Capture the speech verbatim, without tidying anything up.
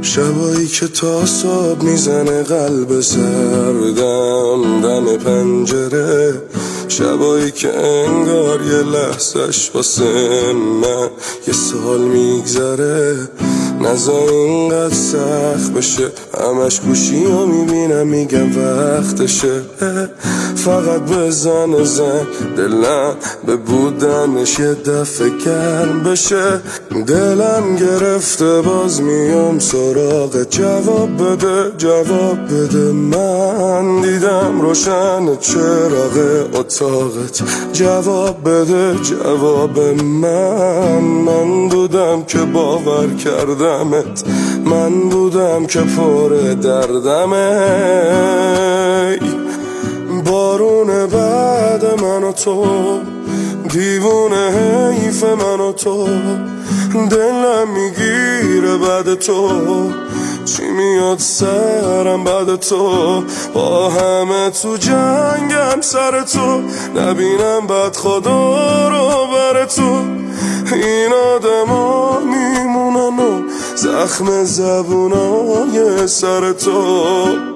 شبایی که تا صبح میزنه قلب سردم دم پنجره، شبایی که انگار یه لحظش واسه من یه سال میگذره. نزار اینقدر سخت بشه، همش گوشی ها میبینم میگم وقتشه. فقط بزن زن دلم به بودنش یه دفعه گرم بشه. دلم گرفته باز میام سراغ، جواب بده جواب بده. من دیدم روشن چراغ اتاقت، جواب بده جواب من. من بودم که باور کردمت، من بودم که پر دردمه. بارون بعد من و تو، دیوونه حیف من و تو. دلم میگیره بعد تو، چی میاد سرم بعد تو. با همه تو جنگم سر تو، نبینم بعد خدا رو بر تو. این آدم ها میمونن و زخم زبونای سر تو.